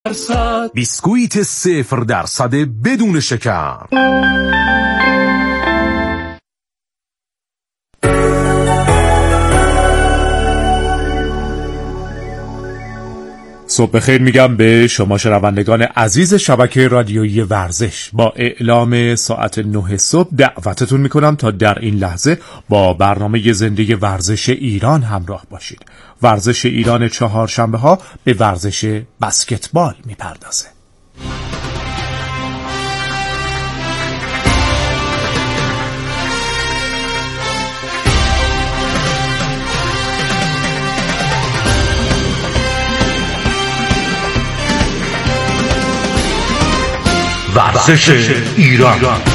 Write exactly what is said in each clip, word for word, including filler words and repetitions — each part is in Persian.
بیسکویت صفر درصد بدون شکر. صبح بخیر میگم به شما شنوندگان عزیز شبکه رادیویی ورزش. با اعلام ساعت نه صبح دعوتتون میکنم تا در این لحظه با برنامه زنده ورزش ایران همراه باشید. ورزش ایران چهارشنبه ها به ورزش بسکتبال میپردازه. ورزش ایران.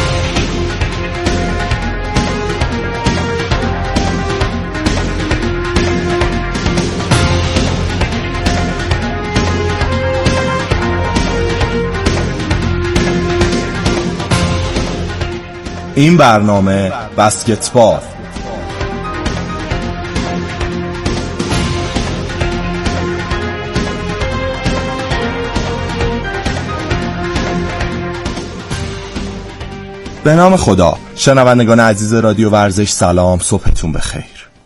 این برنامه بسکتبال. به نام خدا. شنوندگان عزیز رادیو ورزش سلام، صبحتون بخیر.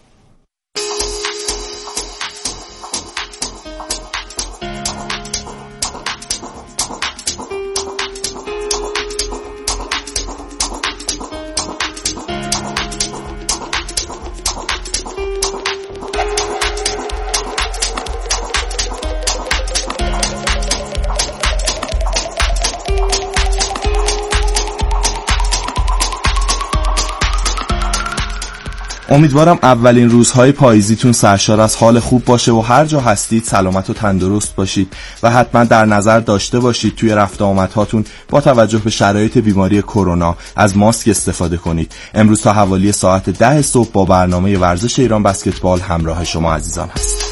امیدوارم اولین روزهای پاییزیتون سرشار از حال خوب باشه و هر جا هستید سلامت و تندرست باشید و حتما در نظر داشته باشید توی رفت آمدهاتون با توجه به شرایط بیماری کرونا از ماسک استفاده کنید. امروز تا حوالی ساعت ده صبح با برنامه ورزش ایران بسکتبال همراه شما عزیزان هست.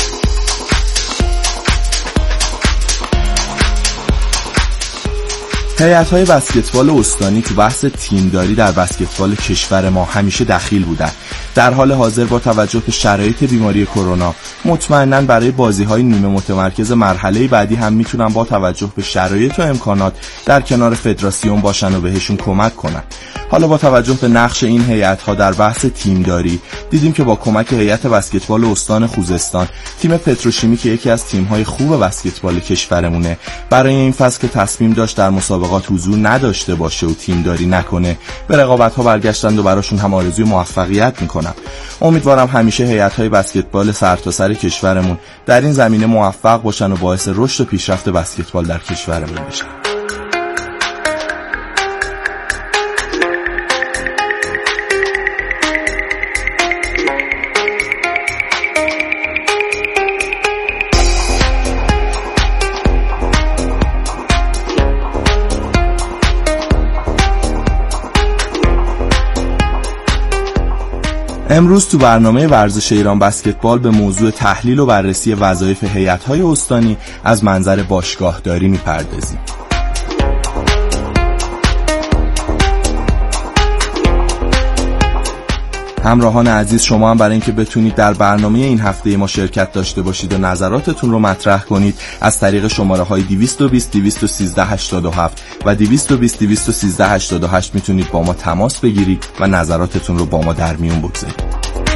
هیئت‌های بسکتبال استانی تو بحث تیمداری در بسکتبال کشور ما همیشه دخیل بودن. در حال حاضر با توجه به شرایط بیماری کرونا مطمئناً برای بازی‌های نیمه متمرکز مرحله بعدی هم میتونن با توجه به شرایط و امکانات در کنار فدراسیون باشن و بهشون کمک کنن. حالا با توجه به نقش این هیئت‌ها در بحث تیمداری دیدیم که با کمک هیئت بسکتبال استان خوزستان تیم پتروشیمی که یکی از تیم‌های خوب بسکتبال کشورمونه برای این فصل که تصمیم داشت در مسابقات حضور نداشته باشه و تیمداری نکنه به رقابت‌ها برگشتند و براشون هم آرزوی موفقیت میکنم. امیدوارم همیشه هیئت‌های بسکتبال سرتاسر کشورمون در این زمینه موفق باشن و باعث رشد و پیشرفت بسکتبال در کشورمون بشن. امروز تو برنامه ورزش ایران بسکتبال به موضوع تحلیل و بررسی وظایف هیئت‌های استانی از منظر باشگاهداری می‌پردازیم. همراهان عزیز، شما هم برای اینکه بتونید در برنامه این هفته ما شرکت داشته باشید و نظراتتون رو مطرح کنید از طریق شماره‌های دویست و بیست دویست و سیزده هشتاد و هفت و دویست و بیست دویست و سیزده هشتاد و هشت میتونید با ما تماس بگیرید و نظراتتون رو با ما در میون بگذارید.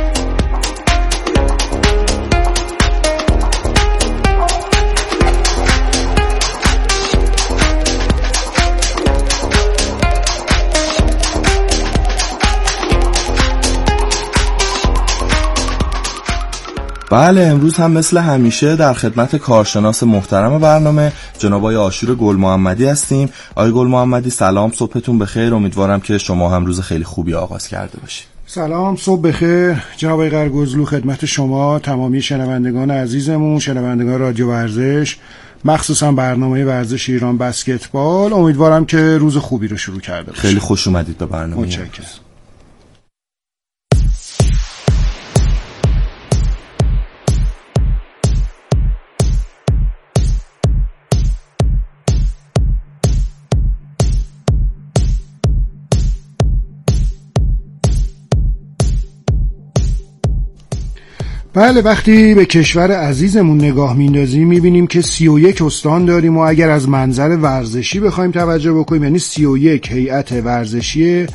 بله، امروز هم مثل همیشه در خدمت کارشناس محترم برنامه جناب آقای آشور گل محمدی هستیم. آقای گل محمدی سلام، صبحتون بخیر. امیدوارم که شما هم روز خیلی خوبی آغاز کرده باشید. سلام، صبح بخیر جناب آقای قرگزلو، خدمت شما تمامی شنوندگان عزیزمون، شنوندگان رادیو ورزش، مخصوصا برنامه ورزش ایران بسکتبال. امیدوارم که روز خوبی رو شروع کرده باشید. خیلی خوش اومدید به برنامه. متشکرم. بله، وقتی به کشور عزیزمون نگاه میندازیم میبینیم که سی و یک استان داریم و اگر از منظر ورزشی بخوایم توجه بکنیم یعنی سی و یک هیئت ورزشی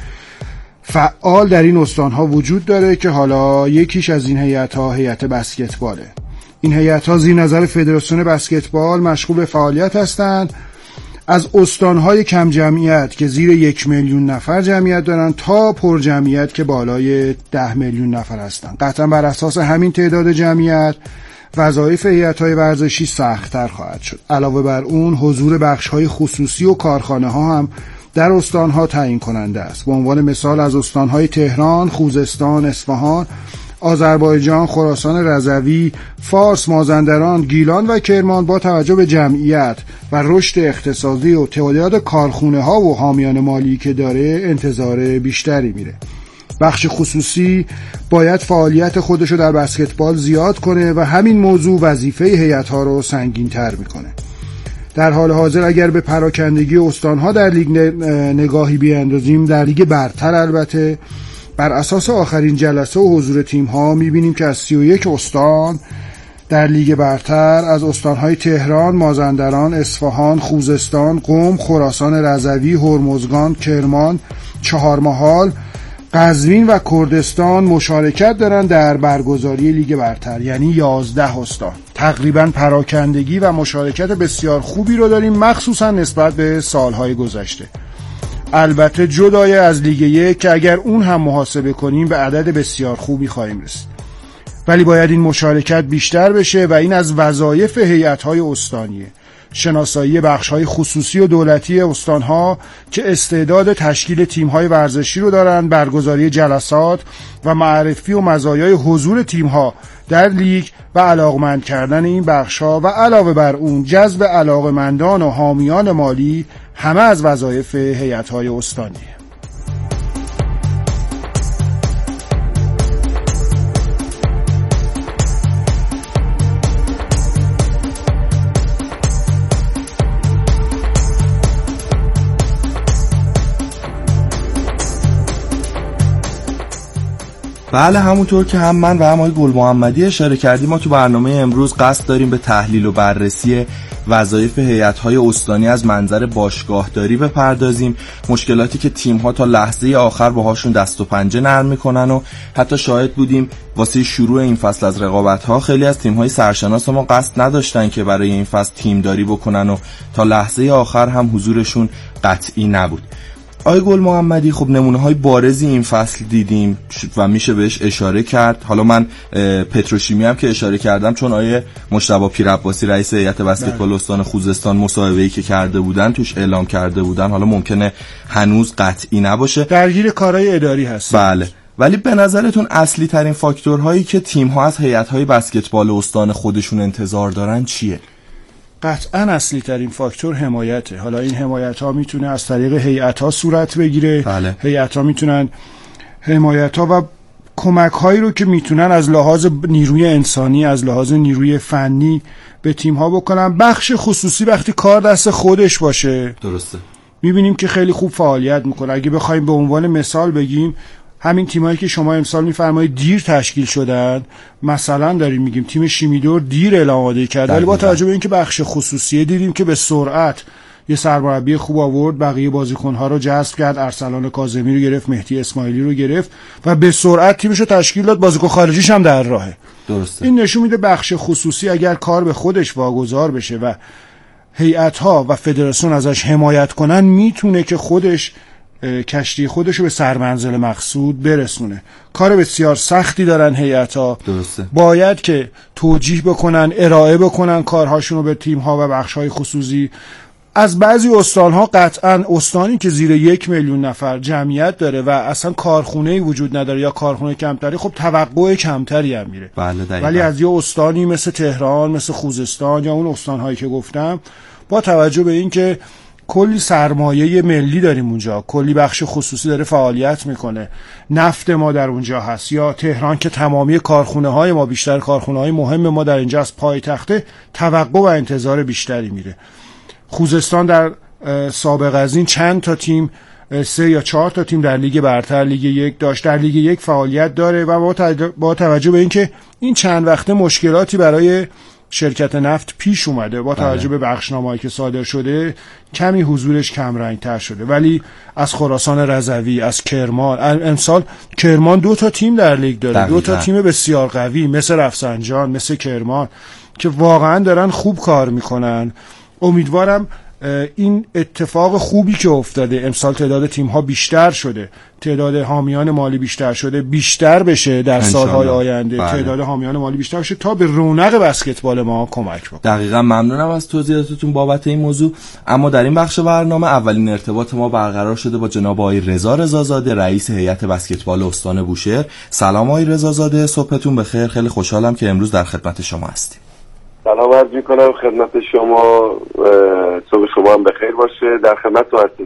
فعال در این استانها وجود داره که حالا یکیش از این هیئت‌ها هیئت بسکتباله. این هیئت‌ها زیر نظر فدراسیون بسکتبال مشغول به فعالیت هستند. از استانهای کم جمعیت که زیر یک میلیون نفر جمعیت دارن تا پر جمعیت که بالای ده میلیون نفر هستن. قطعا بر اساس همین تعداد جمعیت وظایف هیئت‌های ورزشی سخت‌تر خواهد شد. علاوه بر اون حضور بخش‌های خصوصی و کارخانه‌ها هم در استانها تعیین کننده است. به عنوان مثال از استانهای تهران، خوزستان، اصفهان، آذربایجان، خراسان رضوی، فارس، مازندران، گیلان و کرمان با توجه به جمعیت و رشد اقتصادی و تعداد کارخونه ها و حامیان مالی که داره انتظار بیشتری میره. بخش خصوصی باید فعالیت خودشو در بسکتبال زیاد کنه و همین موضوع وظیفه هیئت‌ها رو سنگین‌تر میکنه. در حال حاضر اگر به پراکندگی استان‌ها در لیگ نگاهی بیاندازیم، در لیگ برتر البته بر اساس آخرین جلسه و حضور تیم‌ها می‌بینیم که از سی و یک استان در لیگ برتر از استان‌های تهران، مازندران، اصفهان، خوزستان، قم، خراسان رضوی، هرمزگان، کرمان، چهارمحال، قزوین و کردستان مشارکت دارن در برگزاری لیگ برتر، یعنی یازده استان. تقریبا پراکندگی و مشارکت بسیار خوبی رو داریم، مخصوصا نسبت به سالهای گذشته. البته جدای از لیگ یک که اگر اون هم محاسبه کنیم به عدد بسیار خوبی خواهیم رسید، ولی باید این مشارکت بیشتر بشه و این از وظایف هیئت‌های استانیه. شناسایی بخش‌های خصوصی و دولتی استان‌ها که استعداد تشکیل تیم‌های ورزشی رو دارن، برگزاری جلسات و معرفی و مزایای حضور تیم‌ها در لیگ و علاقمند کردن این بخش‌ها و علاوه بر اون جذب علاقمندان و حامیان مالی همه از وظایف هیئت‌های استانیه. بله، همونطور که هم من و هم آقای گل محمدی اشاره کردیم، ما تو برنامه امروز قصد داریم به تحلیل و بررسی وظایف هیئت‌های استانی از منظر باشگاهداری بپردازیم، مشکلاتی که تیم‌ها تا لحظه آخر باهاشون دست و پنجه نرم می‌کنن و حتی شاهد بودیم واسه شروع این فصل از رقابت‌ها خیلی از تیم‌های سرشناس ما قصد نداشتن که برای این فصل تیم‌داری بکنن و تا لحظه آخر هم حضورشون قطعی نبود. آقای گل محمدی، خب نمونه‌های بارزی این فصل دیدیم و میشه بهش اشاره کرد. حالا من پتروشیمی هم که اشاره کردم چون آقای مجتبی پیرعباسی رئیس هیئت بسکتبال استان خوزستان مصاحبه‌ای که کرده بودن توش اعلام کرده بودن، حالا ممکنه هنوز قطعی نباشه، درگیر کارهای اداری هست. بله، ولی به نظرتون اصلی ترین فاکتورهایی که تیم‌ها از هیئت‌های بسکتبال استان خودشون انتظار دارن چیه؟ قطعا اصلی ترین فاکتور حمایته. حالا این حمایت ها میتونه از طریق هیئت ها صورت بگیره. بله. هیئت ها میتونن حمایت ها و کمک هایی رو که میتونن از لحاظ نیروی انسانی، از لحاظ نیروی فنی به تیم ها بکنن. بخش خصوصی وقتی کار دست خودش باشه، درسته، میبینیم که خیلی خوب فعالیت میکنه. اگه بخوایم به عنوان مثال بگیم، همین تیمایی که شما امسال میفرمایید دیر تشکیل شدن، مثلا داریم میگیم تیم شیمیدور دیر اعلام آماده کرد، ولی با توجه به اینکه بخش خصوصی دیدیم که به سرعت یه سرمربی خوب آورد، بقیه بازیکن‌ها رو جذب کرد، ارسلان کاظمی رو گرفت، مهدی اسماعیلی رو گرفت و به سرعت تیمش رو تشکیل داد، بازیکن خارجیش هم در راهه. درسته. این نشون میده بخش خصوصی اگر کار به خودش واگذار بشه و هیئت‌ها و فدراسیون ازش حمایت کنن، میتونه که خودش کشتی خودشو به سرمنزل مقصود برسونه. کار بسیار سختی دارن هیئت‌ها، درسته، باید که توجیه بکنن، ارائه بکنن کارهاشون رو به تیم‌ها و بخش‌های خصوصی. از بعضی استان‌ها، قطعاً استانی که زیر یک میلیون نفر جمعیت داره و اصلا کارخونه‌ای وجود نداره یا کارخونه کمتری، خب توقع کمتری هم میره. بله، دقیقاً. ولی از یه استانی مثل تهران، مثل خوزستان یا اون استان‌هایی که گفتم، با توجه به اینکه کلی سرمایه ملی داریم اونجا، کلی بخش خصوصی داره فعالیت میکنه، نفت ما در اونجا هست، یا تهران که تمامی کارخونه های ما، بیشتر کارخونه های مهم ما در اینجا از پایتخته، توقع و انتظار بیشتری میره. خوزستان در سابق از این چند تا تیم سه یا چهار تا تیم در لیگ برتر لیگ یک داشت، در لیگ یک فعالیت داره و با توجه به اینکه این چند وقته مشکلاتی برای شرکت نفت پیش اومده با توجه به بخشنامه‌ای که صادر شده کمی حضورش کم رنگ‌تر شده، ولی از خراسان رضوی، از کرمان، امسال کرمان دو تا تیم در لیگ داره، دقیقا. دو تا تیم بسیار قوی مثل رفسنجان، مثل کرمان که واقعا دارن خوب کار میکنن. امیدوارم این اتفاق خوبی که افتاده، امسال تعداد تیم‌ها بیشتر شده، تعداد حامیان مالی بیشتر شده، بیشتر بشه در سال‌های آینده. بله. تعداد حامیان مالی بیشتر بشه تا به رونق بسکتبال ما کمک بکنه. دقیقاً ممنونم از توضیحاتتون بابت این موضوع. اما در این بخش برنامه اولین ارتباط ما برقرار شده با جناب آقای رضا رضازاده، رئیس هیئت بسکتبال استان بوشهر. سلام آقای رضازاده، صبحتون بخیر. خیلی خوشحالم که امروز در خدمت شما هستیم. سلام عرض می‌کنم خدمت شما، صبح شما هم بخیر باشه. در خدمتتون هستم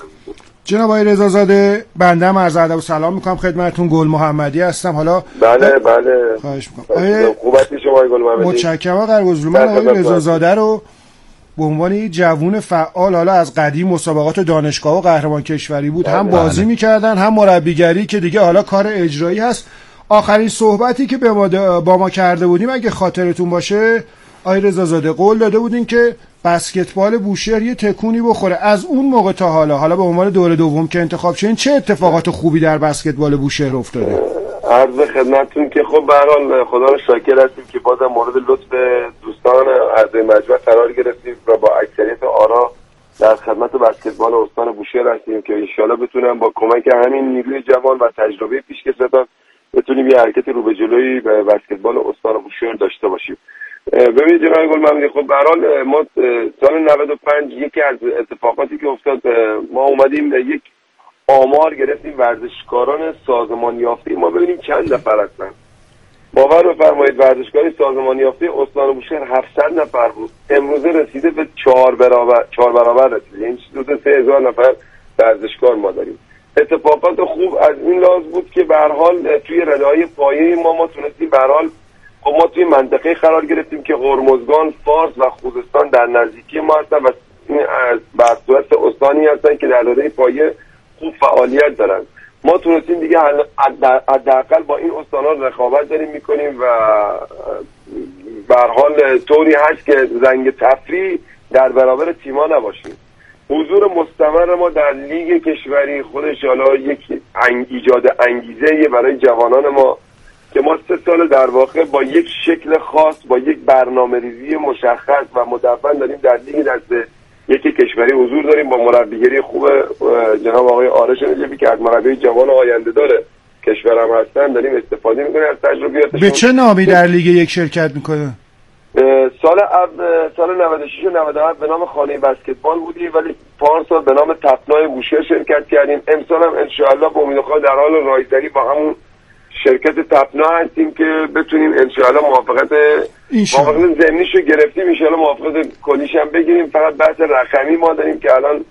جناب آقای رضازاده. بنده هم عرض ادب و سلام می‌کنم خدمتتون. گل محمدی هستم. حالا بله بله خواهش می‌کنم. خوبی شما گل محمدی. متشکرم آقای قرگزلو. من آقای رضازاده رو به عنوان یک جوون فعال، حالا از قدیم مسابقات دانشگاه و قهرمان کشوری بود، هم بازی می‌کردن هم مربیگری که دیگه حالا کار اجرایی هست. آخرین صحبتی که به ما با ما کرده بودیم اگه خاطرتون باشه آقای رضازاده قول داده بودین که بسکتبال بوشهر یه تکونی بخوره. از اون موقع تا حالا حالا به عنوان دوره دوم که انتخاب شدین چه اتفاقات خوبی در بسکتبال بوشهر افتاده؟ عرض خدمتتون که خب به هر حال خدا رو شاکر هستیم که بازم مورد لطف دوستان اعضای مجمع قرار گرفتیم و با اکثریت آرا در خدمت بسکتبال استان بوشهر هستیم که ان شاءالله بتونم با کمک همین نیروی جوان و تجربه پیشکسوتان بتونیم یه حرکت رو به جلوی به بسکتبال استان بوشهر داشته باشیم. ببینید جناب گل محمدی، خب به هر حال ما سال نود و پنج یکی از اتفاقاتی که افتاد، ما اومدیم یک آمار گرفتیم ورزشکاران سازمان یافته ما ببینیم چند نفر هستن. باور بفرمایید ورزشکار سازمان یافته استان بوشهر هفتصد نفر بود، امروزه رسیده به چهار برابر چهار برابر رسیده، یعنی حدود سه هزار نفر ورزشکار ما داریم. اتفاقات خوب از این لحاظ بود که به هر حال توی رده‌های پایه ما ما تونستیم به هر حال، خب ما توی منطقه قرار گرفتیم که هرمزگان، فارس و خوزستان در نزدیکی ما هستن و بر صورت استانی هستن که در رده پایه خوب فعالیت دارن. ما تونستیم دیگه حداقل با این استان‌ها رقابت داریم میکنیم و به هر حال طوری هست که زنگ تفریح در برابر تیم‌ها نباشیم. حضور مستمر ما در لیگ کشوری خودش حالا یک ایجاد انگیزه برای جوانان ما که ما سه سال در واقع با یک شکل خاص، با یک برنامه‌ریزی مشخص و مدون داریم در لیگ دست یک کشوری حضور داریم با مربیگری خوب جناب آقای آرش نجفی که از مربی جوان آینده داره کشورم هستن، داریم استفاده می‌کنیم از تجربیاتشون. به چه نامی در لیگ یک شرکت می‌کنه؟ سال سال نود و شش و نود و هفت به نام خانه بسکتبال بودیم، ولی پارسال به نام تپنای بوشهر شرکت کردیم. امسال هم انشاءالله به امید خدا در حال رایزنی با همون شرکت تپنا هستیم که بتونیم انشاءالله موافقت موافقت ضمنیشو گرفتیم، انشاءالله موافقت کلیش هم بگیریم. فقط بحث رقمی ما داریم که الان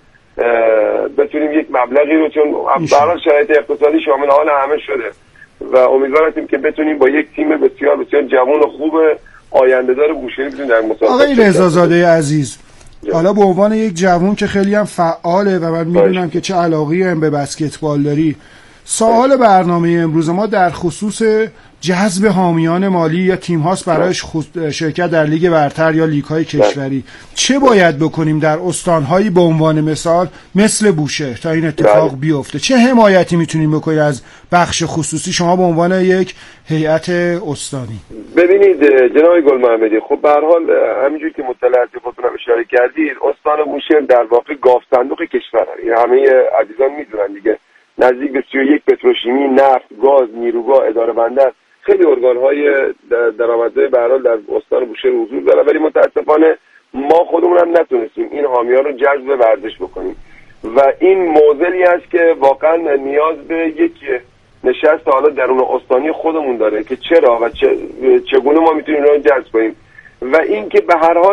بتونیم یک مبلغی رو، چون برای شرایط اقتصادی شامل حال همه شده و امیدواریم که بتونیم با یک تیم بسیار بسیار جوان و خوب آینده دار بوشهر بتونیم در مسابقه. آقای رضازاده عزیز، حالا به عنوان یک جوان که خیلی هم فعاله و من میدونم که چه علاقه‌ای هم به بسکتبال داری، سوال برنامه امروز ما در خصوص جذب حامیان مالی یا تیم هاست برایش شرکت در لیگ برتر یا لیگ های کشوری. چه باید بکنیم در استانهایی به عنوان مثال مثل بوشهر تا این اتفاق بیفته؟ چه حمایتی میتونیم بکنیم از بخش خصوصی شما به عنوان یک هیئت استانی؟ ببینید جناب گل محمدی، خب به هر حال همینجوری که مطلع هستید خودتون اشاره کردید، استان بوشهر در واقع گاو صندوق کشور هست. همه عزیزان میدونن دیگه، نزدیک به سی و یک پتروشیمی، نفت، گاز، نیروگاه، اداره بندر، خیلی ارگان‌های درآمدزای به هر حال در استان بوشهر حضور داره، ولی متاسفانه ما خودمون هم نتونستیم این حامیان رو جذب ورزش بکنیم و این موضوعی است که واقعا نیاز به یک نشست حالا درون استانی خودمون داره که چرا و چه چگونه ما میتونیم رو جذب کنیم. و این که به هر حال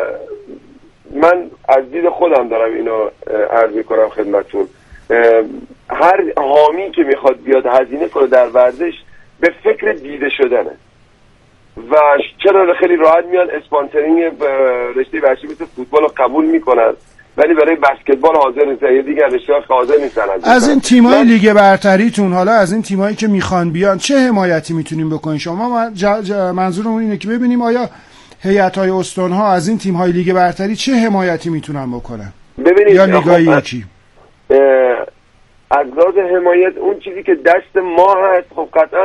من از دید خودم دارم اینو عرض می‌کنم خدمتتون، هر حامی که میخواد بیاد هزینه کنه در ورزش به فکر دیده شدنه و چرا خیلی راحت میان اسپانسرینگ رشته ورزشی مثل فوتبال رو قبول میکنن ولی برای بسکتبال حاضر نیستن، یه دیگه اشتراک حاضر نیستن. از این تیمای لیگ برتریتون، حالا از این تیمایی که میخوان بیان، چه حمایتی میتونیم بکنین شما؟ منظورمون اینه که ببینیم آیا هیئت‌های استان‌ها از این تیم‌های لیگ برتری چه حمایتی میتونن بکنن؟ ببینید یا لیگ‌های یکی از لحاظ حمایت اون چیزی که دست ما هست، خب قطعا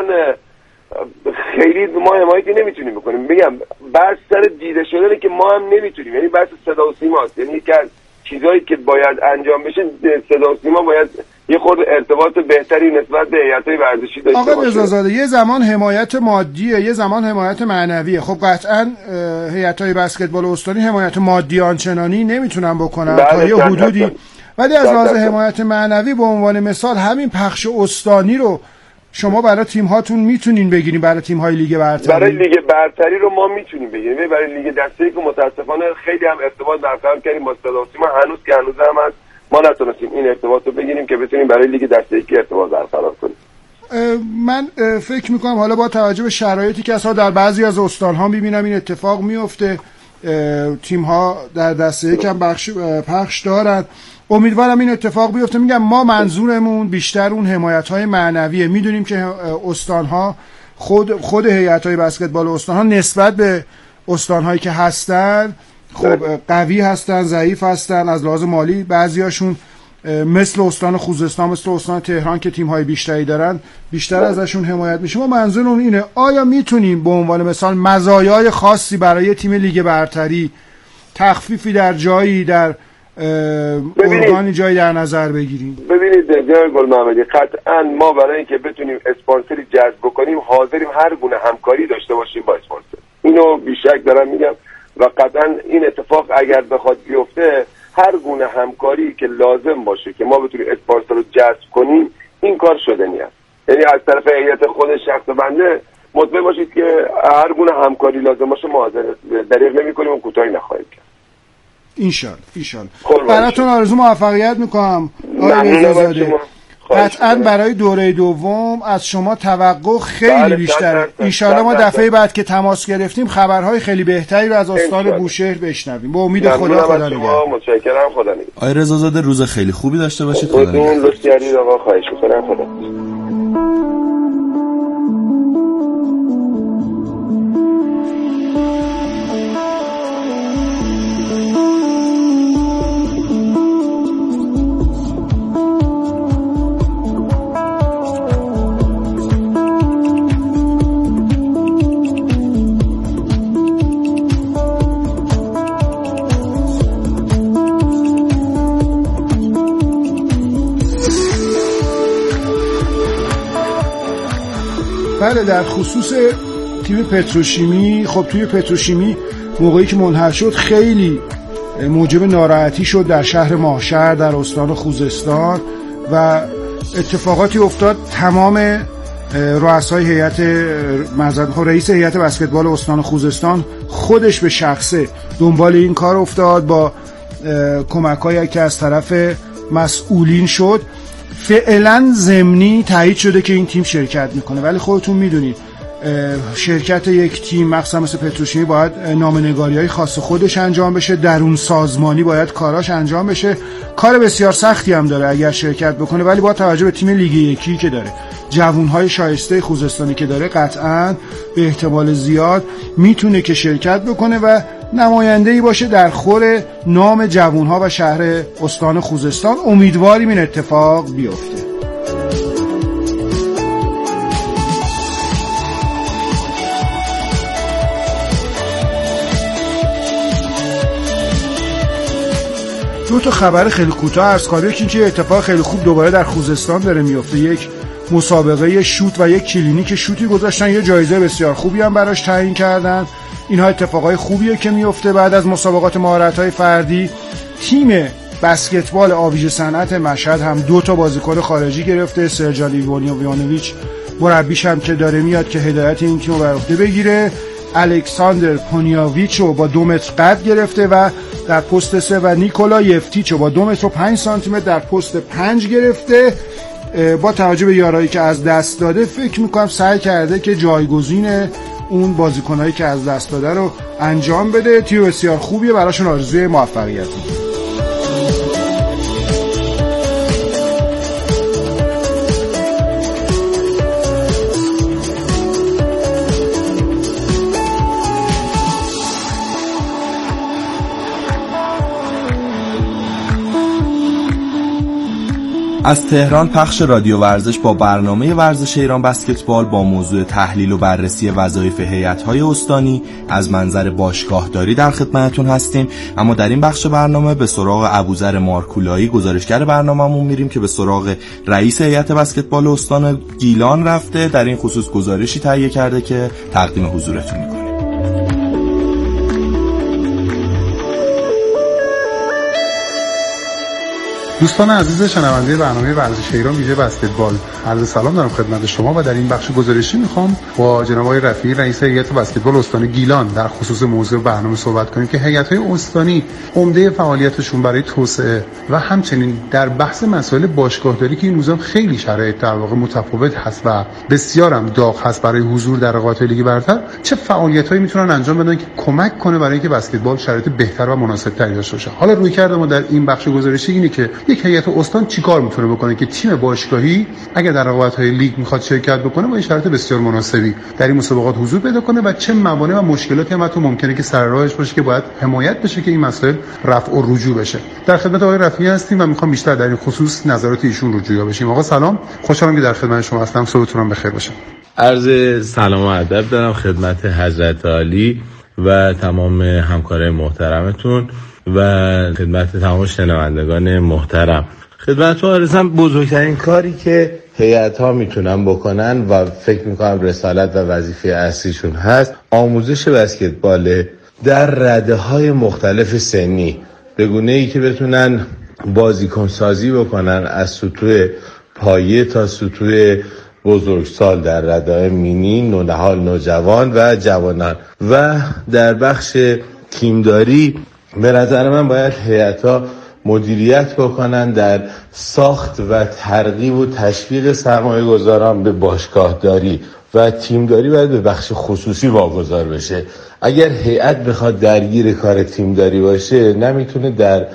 خیلی ما حمایتی نمیتونیم بکنیم. بگم بحث سر دیده شدنه که ما هم نمیتونیم، یعنی بحث صدا و سیماست. یعنی که چیزایی که باید انجام بشه، صدا و سیما باید یه خورده ارتباط بهتری نسبت به هیئت‌های ورزشی داشته باشه. آقا رضازاده، یه زمان حمایت مادیه، یه زمان حمایت معنویه. خب قطعا هیئت‌های بسکتبال استانی حمایت مادی آنچنانی نمیتونن بکنن تا یه حدودی، ولی از لحاظ حمایت معنوی به عنوان مثال همین پخش استانی رو شما برای تیم هاتون میتونین بگیرین، برای تیم های لیگ برتری. برای لیگ برتری رو ما میتونیم بگیریم، برای لیگ دسته‌ای که متاسفانه خیلی هم ارتباط برقرار کردیم با صدا و سیما، هنوز که هنوز هم هست ما نتونستیم این ارتباط رو بگیریم که بتونیم برای لیگ دسته‌ای که ارتباط برقرار کنیم. من فکر میکنم حالا با توجه به شرایطی که اصلا در بعضی از استان‌ها میبینم این اتفاق میفته، تیم‌ها در دسته یک هم بخش پخش دارن، امیدوارم این اتفاق بیفته. میگم ما منظورمون بیشتر اون حمایت‌های معنویه. میدونیم که استان‌ها خود خود هیئت‌های بسکتبال استان‌ها نسبت به استان‌هایی که هستن خب قوی هستن، ضعیف هستن از لحاظ مالی. بعضیاشون مثل استان خوزستان، مثل استان تهران که تیم‌های بیشتری دارن، بیشتر ازشون حمایت میشه. ما منظورمون اینه آیا میتونیم به عنوان مثال مزایای خاصی برای تیم لیگ برتری، تخفیفی در جایی، در ارگانی جایی در نظر بگیریم؟ ببینید جناب گل محمدی، قطعا ما برای اینکه بتونیم اسپانسری جذب بکنیم حاضریم هر گونه همکاری داشته باشیم با اسپانسر. اینو بیشک دارم میگم و قطعا این اتفاق اگر بخواد بیفته، هر گونه همکاری که لازم باشه که ما بتونیم اسپانسر رو جذب کنیم، این کار شدنی است. یعنی از طرف هیئت خود شخص بنده مطمئن باشید که هر گونه همکاری لازم باشه ما حاضر دریغ نمی‌کنیم و کوتاهی نخواهیم کرد. انشالله انشالله. براتون آرزو موفقیت میکنم آقای رضازاده. قطعا برای دوره دوم از شما توقع خیلی بیشتره. انشالله ما دفعه بعد که تماس گرفتیم خبرهای خیلی بهتری رو از استان بوشهر بشنویم. با امید خدا. خدا نگهدار. متشکرم. خدا نگهدار. آقای رضازاده روز خیلی خوبی داشته باشید. خدا نگهدار. لطف کردید آقا، خواهش می‌کنم. خدا. بله، در خصوص تیم پتروشیمی، خب توی پتروشیمی موقعی که منحل شد خیلی موجب ناراحتی شد در شهر ماهشهر، در استان خوزستان و اتفاقاتی افتاد. تمام رؤسای هیئت معذرت رئیس هیئت بسکتبال استان خوزستان خودش به شخصه دنبال این کار افتاد با کمک‌هایی که از طرف مسئولین شد. فعلا ضمنی تایید شده که این تیم شرکت میکنه، ولی خودتون میدونید شرکت یک تیم مخصوصا مثل پتروشیمی باید نامه‌نگاری‌های خاص خودش انجام بشه، درون سازمانی باید کاراش انجام بشه. کار بسیار سختی هم داره اگر شرکت بکنه، ولی با توجه به تیم لیگ یکی که داره، جوانهای شایسته خوزستانی که داره، قطعاً به احتمال زیاد میتونه که شرکت بکنه و نماینده‌ای باشه در خور نام جوانها و شهر استان خوزستان. امیدواریم این اتفاق بیفته. دو تا خبر خیلی کوتاه عرض کنم. یکی که اتفاق خیلی خوب دوباره در خوزستان داره میفته، یک مسابقه شوت و یک کلینیک شوتی گذاشتن، یه جایزه بسیار خوبی هم براش تعیین کردن. اینها اتفاقای خوبیه که میفته بعد از مسابقات مهارت‌های فردی. تیم بسکتبال آویژه صنعت مشهد هم دو تا بازیکن خارجی گرفته، سرجان ایوانوویچ مربیش هم که داره میاد که هدایت این تیم رو بر عهده بگیره، الکساندر پونیاویچ رو با دو متر قد گرفته و در پست سه و نیکولا یفتیچ رو با دو متر و پنج سانتی متر در پست پنج گرفته. با توجه به یارایی که از دست داده فکر میکنم سعی کرده که جایگزین اون بازیکنایی که از دست داده رو انجام بده. تیم بسیار خوبیه، براشون آرزوی موفقیت می‌کنم. از تهران پخش رادیو ورزش با برنامه ورزش ایران بسکتبال با موضوع تحلیل و بررسی وظایف هیئت‌های استانی از منظر باشگاهداری در خدمتتون هستیم. اما در این بخش برنامه به سراغ ابوذر مارکولایی گزارشگر برنامه‌مون میریم که به سراغ رئیس هیئت بسکتبال استان گیلان رفته. در این خصوص گزارشی تهیه کرده که تقدیم حضورتون می‌کنیم. دوستان عزیز شنونده برنامه ورزش ایران ویژه بسکتبال، عرض سلام دارم خدمت شما و در این بخش گزارشی میخوام با جناب آقای رفیعی رئیس هیئت بسکتبال استان گیلان در خصوص موضوع برنامه صحبت کنیم که هیئت‌های استانی عمده فعالیتشون برای توسعه و همچنین در بحث مسائل باشگاهداری که این روزا خیلی شرایط در واقع متفاوت هست و بسیار هم داغ هست برای حضور در رقابت لیگ برتر، چه فعالیت‌هایی میتونن انجام بدن که کمک کنه برای اینکه بسکتبال شرایط بهتر و مناسب‌تری داشته باشه. حالا رویکرد ما در این بخش گزارشی اینه که یک هیئت استان چیکار میتونه بکنه که تیم باشگاهی اگر در رقابت‌های لیگ میخواد شرکت بکنه با این شرایط بسیار مناسبی در این مسابقات حضور پیدا کنه و چه موانع و مشکلاتی هم حتی ممکنه که سر راهش باشه که باید حمایت بشه که این مسائل رفع و رجوع بشه. در خدمت آقای رفیعی هستیم و میخوام بیشتر در این خصوص نظرات ایشون رو جویا بشیم. آقا سلام، خوشحالم که در خدمت شما هستم. صبحتون بخیر باشه. عرض سلام و ادب دارم خدمت حضرت عالی و تمام همکارای محترمتون و خدمت تمام شنوندگان محترم. خدمتتون عرضم بزرگترین کاری که هیئت‌ها میتونن بکنن و فکر میکنم رسالت و وظیفه اصلیشون هست آموزش بسکتبال در رده‌های مختلف سنی، به گونه‌ای که بتونن بازیکن سازی بکنن از سطوح پایه تا سطوح بزرگسال در رده‌های مینی، نونهال، نوجوان و جوانان. و در بخش تیمداری به نظر من باید هیئت‌ها مدیریت بکنن در ساخت و ترغیب و تشویق سرمایه گذاران به باشگاهداری و تیمداری باید به بخش خصوصی واگذار بشه. اگر هیئت بخواد درگیر کار تیمداری باشه نمیتونه در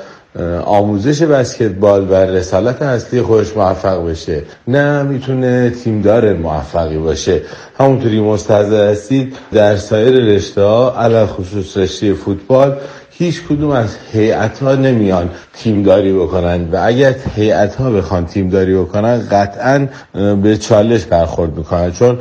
آموزش بسکتبال و رسالت اصلی خودش موفق بشه، نه میتونه تیمدار موفقی باشه. همونطوری مستحضر هستید در سایر رشته‌ها علل خصوص رشته فوتبال هیچ کدوم از هیئت‌ها نمیان تیمداری بکنن و اگر هیئت‌ها بخوان تیمداری بکنن قطعاً به چالش برخورد میکنن، چون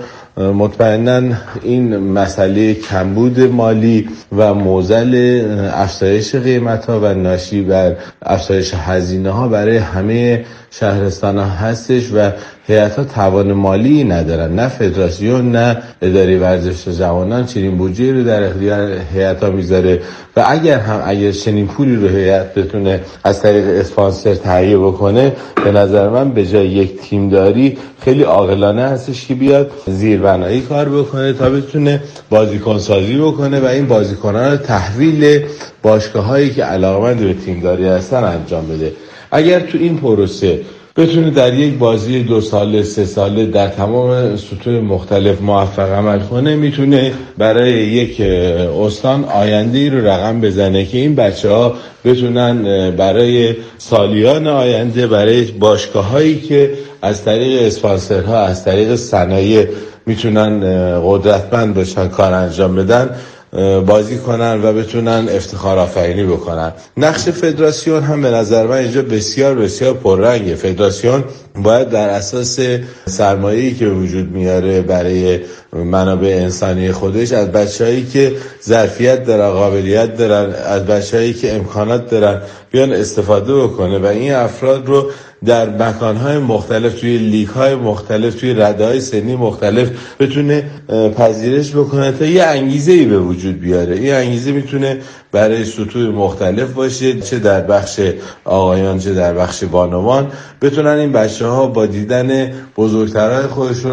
مطمئناً این مسئله کمبود مالی و معضل افزایش قیمت‌ها و ناشی بر افزایش هزینه‌ها برای همه شهرستان‌ها هستش و هیئت‌ها توان مالی ندارن، نه فدراسیون نه اداره ورزش جوانان چنین بودجه‌ای رو در اختیار هیئت‌ها میذاره و اگر هم اگر چنین پولی رو هیئت بتونه از طریق اسپانسر تهیه بکنه به نظر من به جای یک تیمداری خیلی عاقلانه هستش که بیاد زیربنایی کار بکنه تا بتونه بازیکن سازی بکنه و این بازیکنان رو تحویل باشگاه‌هایی که علاقه‌مند به تیمداری هستن انجام بده. اگر تو این پروسه بتونه در یک بازی دو ساله سه ساله در تمام سطوح مختلف موفق عمل کنه، میتونه برای یک استان آینده‌ای رو رقم بزنه که این بچه‌ها بتونن برای سالیان آینده برای باشگاه‌هایی که از طریق اسپانسرها از طریق صنایع میتونن قدرتمند باشن کار انجام بدن بازی کنن و بتونن افتخار آفرینی بکنن. نقش فدراسیون هم به نظر من اینجا بسیار بسیار پررنگه. فدراسیون باید در اساس سرمایه‌ای که وجود میاره برای منابع انسانی خودش از بچه‌هایی که ظرفیت دارن، قابلیت دارن، از بچه‌هایی که امکانات دارن بیان استفاده بکنه و این افراد رو در مکان‌های مختلف توی لیگ‌های مختلف توی رده‌های سنی مختلف بتونه پذیرش بکنه تا یه انگیزه‌ای به وجود بیاره. این انگیزه میتونه برای سطوح مختلف باشه، چه در بخش آقایان چه در بخش بانوان، بتونن این بچه‌ها با دیدن بزرگترهای خودشون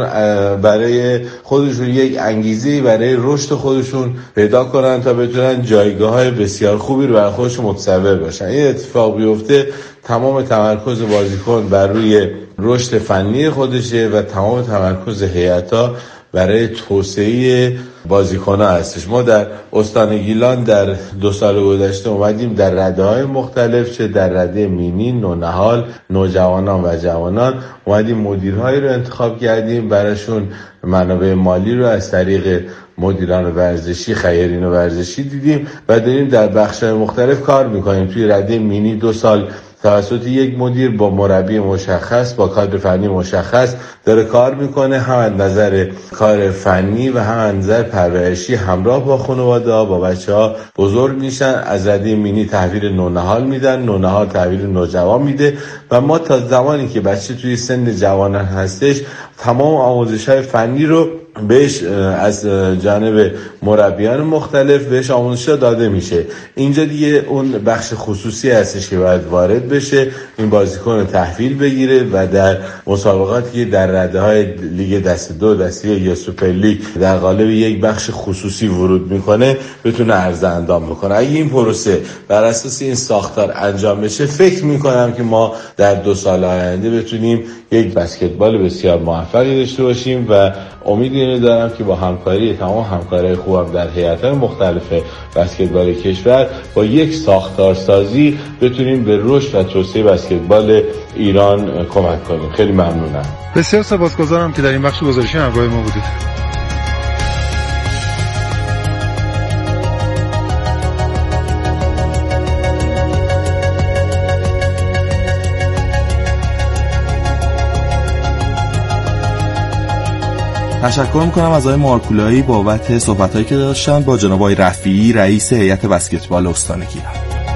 برای خودشون یک انگیزه‌ای برای رشد خودشون پیدا کنن تا بتونن جایگاه‌های بسیار خوبی رو برای خودشون متصور باشن. این اتفاق بیفته تمام تمرکز بازیکن بر روی رشد فنی خودشه و تمام تمرکز هیئت‌ها برای توسعه بازیکن‌ها هستش. ما در استان گیلان در دو سال گذشته اومدیم در رده‌های مختلف، چه در رده مینی، نونهال، نوجوانان و جوانان، اومدیم مدیرهایی رو انتخاب کردیم، براشون منابع مالی رو از طریق مدیران ورزشی، خیرین ورزشی دیدیم و داریم در بخش‌های مختلف کار میکنیم. توی رده مینی دو سال توسط یک مدیر با مربی مشخص، با کادر فنی مشخص داره کار میکنه، هم از نظر کار فنی و هم از نظر پرورشی همراه با خانواده ها، با بچه ها بزرگ میشن، از رده مینی تحویل نونهال میدن، نونهال تحویل نوجوان میده و ما تا زمانی که بچه توی سن جوانان هستش تمام آموزش های فنی رو بهش از جانب مربیان مختلف بهش آموزش داده میشه. اینجا دیگه اون بخش خصوصی هستش که باید وارد بشه، این بازیکن رو تحویل بگیره و در مسابقاتی که در رده های لیگ دسته دو، دسته یک یا سوپر لیگ در قالب یک بخش خصوصی ورود میکنه بتونه عرضه اندام بکنه. اگه این پروسه بر اساس این ساختار انجام بشه، فکر میکنم که ما در دو سال آینده بتونیم یک بسکتبال بسیار موفقی داشته باشیم و امید اینو دارم که با همکاری تمام همکارای خوبم در هیئت‌های مختلف بسکتبال کشور با یک ساختارسازی بتونیم به رشد و توسعه بسکتبال ایران کمک کنیم. خیلی ممنونم. بسیار سپاسگزارم که در این بخش گزارشی همراه ما بودید. تشکر میکنم از آقای مارکولایی بابت صحبتایی که داشتن با جناب آقای رفیعی رئیس هیئت بسکتبال استان گیلان.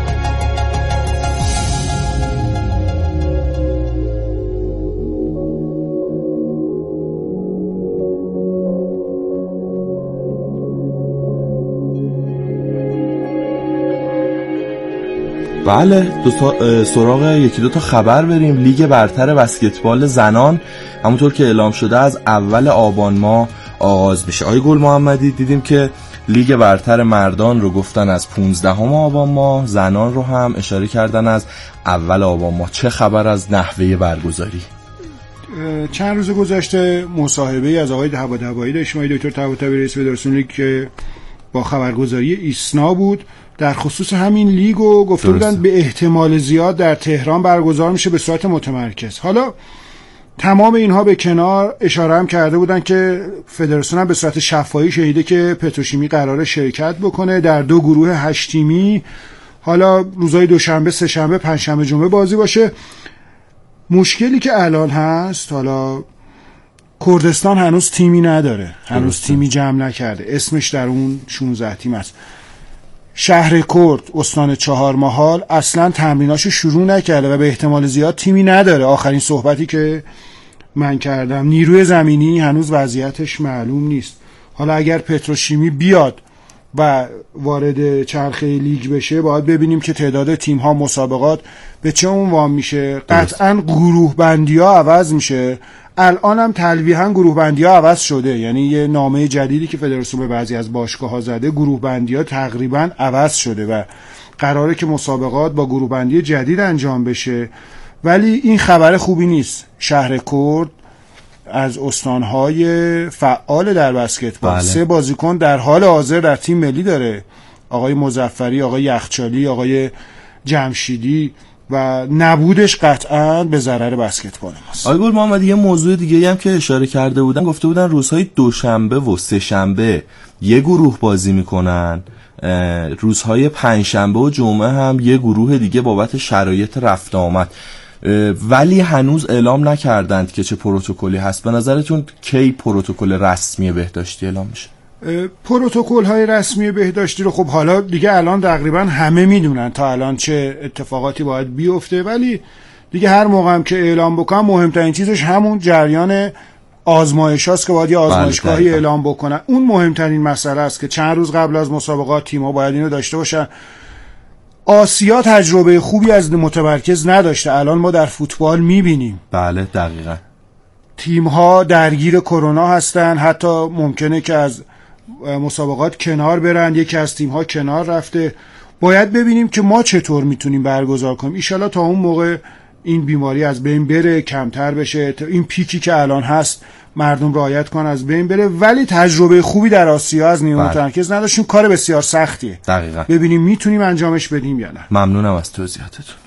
بله، دو تا سراغ یکی دو تا خبر بریم. لیگ برتر بسکتبال زنان همونطور که اعلام شده از اول آبان ماه آغاز میشه. آقای گل محمدی، دیدیم که لیگ برتر مردان رو گفتن از پانزدهم آبان ماه، زنان رو هم اشاره کردن از اول آبان ماه. چه خبر از نحوه برگزاری؟ چند روز گذشته مصاحبه‌ای از آقای طباطبایی داشتیم، آقای دکتر طباطبایی رئیس فدراسیون لیگ که با خبرگزاری ایسنا بود در خصوص همین لیگ و گفته بودن به احتمال زیاد در تهران برگزار میشه به صورت متمرکز. حالا تمام اینها به کنار، اشاره هم کرده بودن که فدراسیون هم به صورت شفاهی شنیده که پتروشیمی قراره شرکت بکنه در دو گروه هشت تیمی. حالا روزهای دوشنبه، سه شنبه، پنج شنبه، جمعه بازی باشه. مشکلی که الان هست، حالا کردستان هنوز تیمی نداره، هنوز تیمی جمع نکرده، اسمش در اون شانزده تیم است. شهر کرد استان چهارمحال اصلا تمریناشو شروع نکرده و به احتمال زیاد تیمی نداره. آخرین صحبتی که من کردم نیروی زمینی هنوز وضعیتش معلوم نیست. حالا اگر پتروشیمی بیاد و وارد چرخه لیگ بشه، باید ببینیم که تعداد تیم ها مسابقات به چه عنوان میشه. قطعا گروه بندی ها عوض میشه. الان هم تلویحاً گروه بندی ها عوض شده، یعنی یه نامه جدیدی که فدراسیون به بعضی از باشگاه ها زده، گروه بندی ها تقریباً عوض شده و قراره که مسابقات با گروه بندی جدید انجام بشه. ولی این خبر خوبی نیست. شهر کرد از استانهای فعال در بسکتبال، بله. سه بازیکن در حال حاضر در تیم ملی داره، آقای مظفری، آقای یخچالی، آقای جمشیدی و نبودش قطعاً به ضرر بسکتبال ماست. آقای گل محمدی، یه موضوع دیگه هم که اشاره کرده بودن، گفته بودن روزهای دوشنبه و سه شنبه یه گروه بازی میکنن، روزهای پنج شنبه و جمعه هم یه گروه دیگه بابت شرایط رفت آمد، ولی هنوز اعلام نکردند که چه پروتکلی هست. به نظرتون کی پروتکل رسمی بهداشتی اعلام میشه؟ پروتکل های رسمی بهداشتی رو خب حالا دیگه الان تقریبا همه میدونن تا الان چه اتفاقاتی باید بیفته، ولی دیگه هر موقع هم که اعلام بکنن مهمترین چیزش همون جریان آزمایش هاست که باید یه آزمایشگاهی اعلام بکنن. اون مهمترین مسئله است که چند روز قبل از مسابقات تیم‌ها باید اینو داشته باشن. آسیا تجربه خوبی از متمرکز نداشته، الان ما در فوتبال میبینیم. بله دقیقاً. تیم‌ها درگیر کرونا هستن، حتی ممکنه که از مسابقات کنار برن، یکی از تیم‌ها کنار رفته. باید ببینیم که ما چطور میتونیم برگزار کنیم. ان شاءالله تا اون موقع این بیماری از بین بره، کمتر بشه، این پیکی که الان هست مردم رعایت کنن از بین بره. ولی تجربه خوبی در آسیا از نیمه متمرکز نداشتیم، کار بسیار سختیه. دقیقاً. ببینیم میتونیم انجامش بدیم یا نه. ممنونم از توضیحاتتون.